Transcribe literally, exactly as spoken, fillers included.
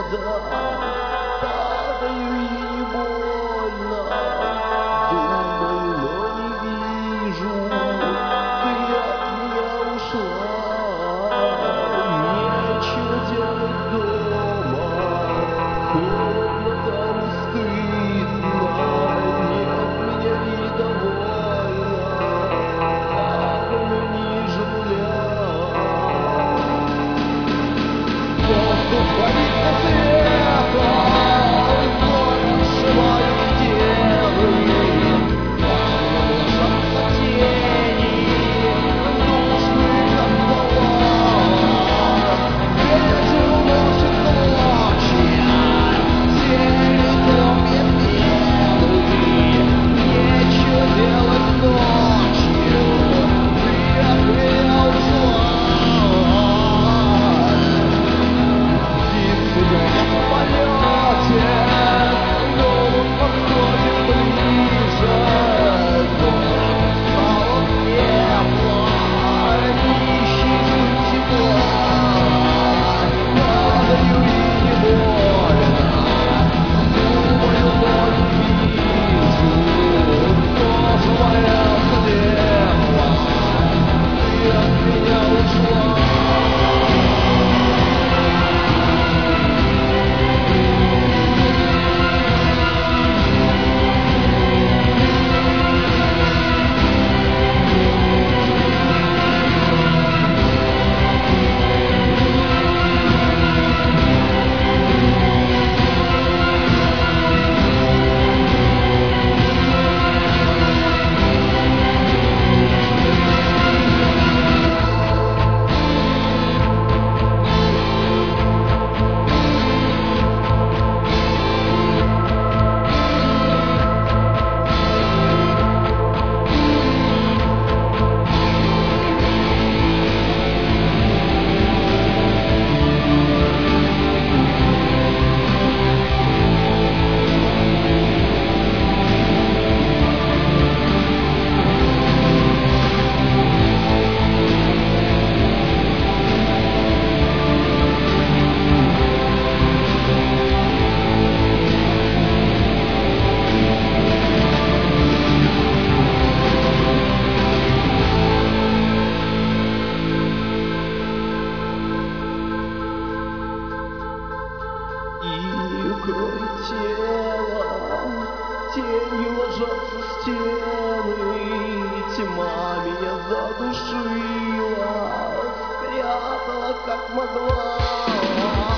вода. Падаю и не больно, думаю, но не вижу. Ты от меня ушла, нечего делать дома. Холодно там и стыдно, нет меня и довольна. Падаю ниже нуля. Воздух боится света, ноги сшивают стены, там ложатся тени, душные, как смола. Ветер уносит клочья, землю комья пены. Нечего делать ночью, ты от меня ушла. Птицы гонят в полете, голубь подходит ближе. Город стало тепло, ищет тепло. Падаю и не больно, думаю, но не вижу. Тоже моя дело, ты от меня ушла. И кроме тела тенью ложатся стены, тьма меня задушила, спрятала как могла.